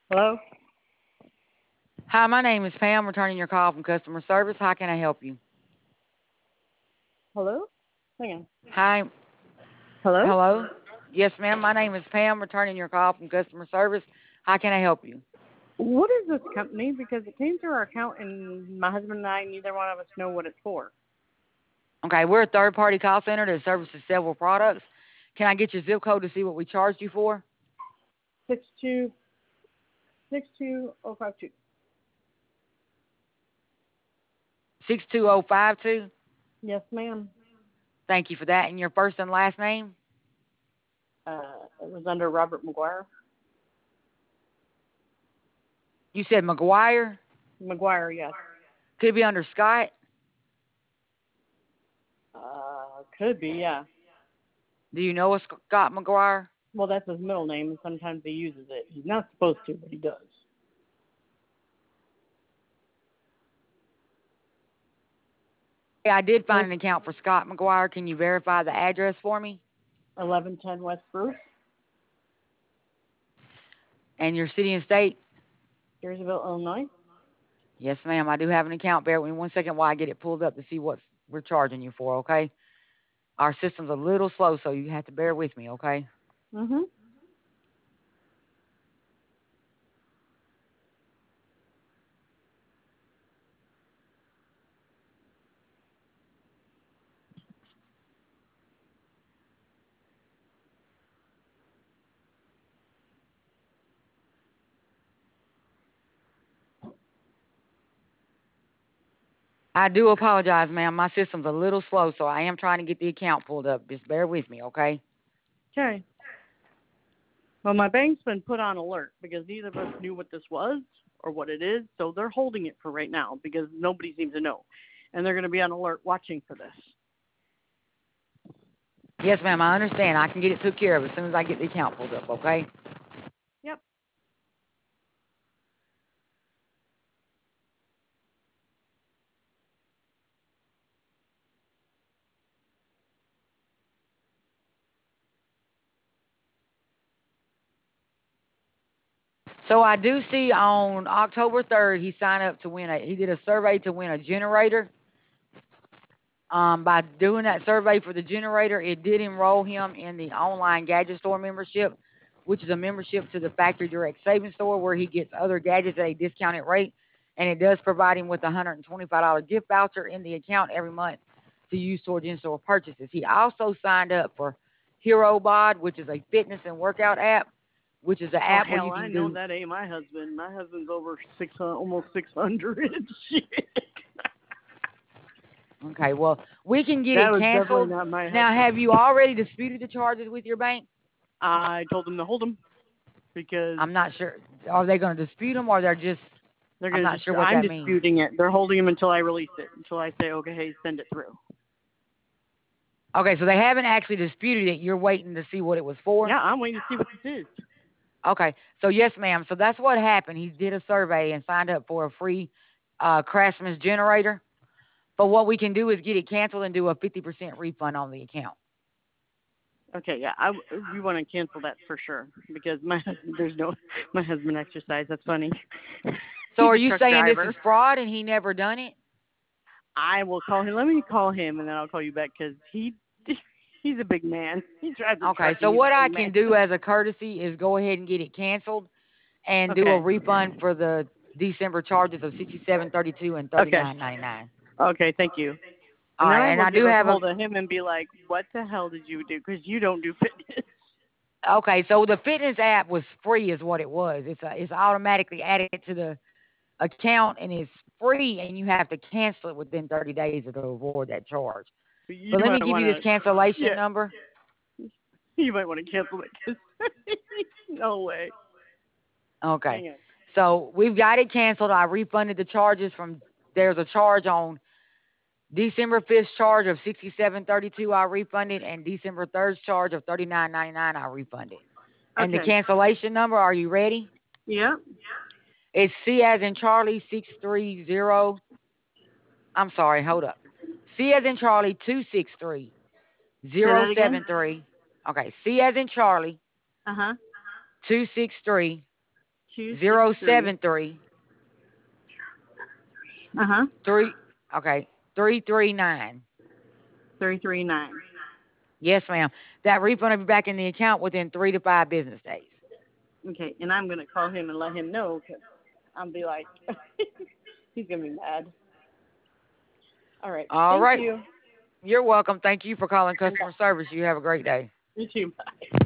Hello? Hi, my name is Pam, returning your call from customer service. How can I help you? Hello? Hang on. Hi, Hello? hello? Yes, ma'am. My name is Pam, returning your call from customer service. How can I help you? What is this company? Because it came through our account and my husband and I, neither one of us know what it's for. Okay, we're a third party call center that services several products. Can I get your zip code to see what we charged you for? 6262052. 62052. Yes, ma'am. Thank you for that. And your first and last name? It was under Robert McGuire. You said McGuire? McGuire, yes. Could it be under Scott? Could be, yeah. Do you know a Scott McGuire? Well, that's his middle name, and sometimes he uses it. He's not supposed to, but he does. Yeah, I did find It's an account for Scott McGuire. Can you verify the address for me? 1110 West Bruce, And your city and state? Jerseyville, Illinois. Yes, ma'am. I do have an account. Bear with me 1 second while I get it pulled up to see what we're charging you for, okay? Our system's a little slow, so you have to bear with me, okay? Mm-hmm. I do apologize, ma'am. My system's a little slow, so I am trying to get the account pulled up. Just bear with me, okay? Okay. Well, my bank's been put on alert because neither of us knew what this was or what it is, so they're holding it for right now because nobody seems to know. And they're going to be on alert watching for this. Yes, ma'am. I understand. I can get it took care of as soon as I get the account pulled up, okay? Yep. So I do see on October 3rd, he signed up to win he did a survey to win a generator. By doing that survey for the generator, it did enroll him in the online gadget store membership, which is a membership to the Factory Direct Savings Store where he gets other gadgets at a discounted rate. And it does provide him with a $125 gift voucher in the account every month to use towards in-store purchases. He also signed up for Hero Bod, which is a fitness and workout app, which is an Oh app where hell, you I can know do. that ain't my husband. My husband's over 600, almost 600. Shit. Okay, well, we can get That it was definitely canceled. not my Now, husband. have you already disputed the charges with your bank? I told him to hold him because I'm not sure. Are they going to dispute them or they're just, they're I'm gonna not just. sure what I'm that means. disputing it. They're holding him until I release it. Until I say, okay, hey, send it through. Okay, so they haven't actually disputed it. You're waiting to see what it was for? Yeah, I'm waiting to see what this is. Okay, so yes, ma'am. So that's what happened. He did a survey and signed up for a free Craftsman's generator. But what we can do is get it canceled and do a 50% refund on the account. Okay, yeah, we want to cancel that for sure because my husband, there's no my husband exercise. That's funny. So He's are a you truck saying this driver. is fraud and he never done it? I will call him. Let me call him and then I'll call you back because he's a big man. He drives a Okay, truck so and he's what a I big can man. do as a courtesy is go ahead and get it canceled and do a Okay. refund for the December charges of 67.32 and Okay. 39.99. Okay. Thank you. All And then right, I and will I get do a have a hold of him and be like, "What the hell did you do? Because you don't do fitness." okay. So the fitness app was free, is what it was. It's automatically added to the account and it's free, and you have to cancel it within 30 days to avoid that charge. But You let me might give you want this to. cancellation Yeah. number. You might want to cancel it. 'Cause no way. Okay. Hang on. So we've got it canceled. I refunded the charges from there's a charge on December 5th charge of 67.32 I refunded and December 3rd's charge of 39.99 I refunded. And the Okay. cancellation number, are you ready? Yeah. It's C as in Charlie 630. I'm sorry, hold up. C as in Charlie 263 Say zero that again. seven three. Okay, C as in Charlie Uh huh. 263 073 3. 339. 339. Yes, ma'am. That refund will be back in the account within 3 to 5 business days. Okay, and I'm gonna call him and let him know because I'll be like, he's gonna be mad. All right. All Thank right. you. You're welcome. Thank you for calling customer service. You have a great day. You too. Bye.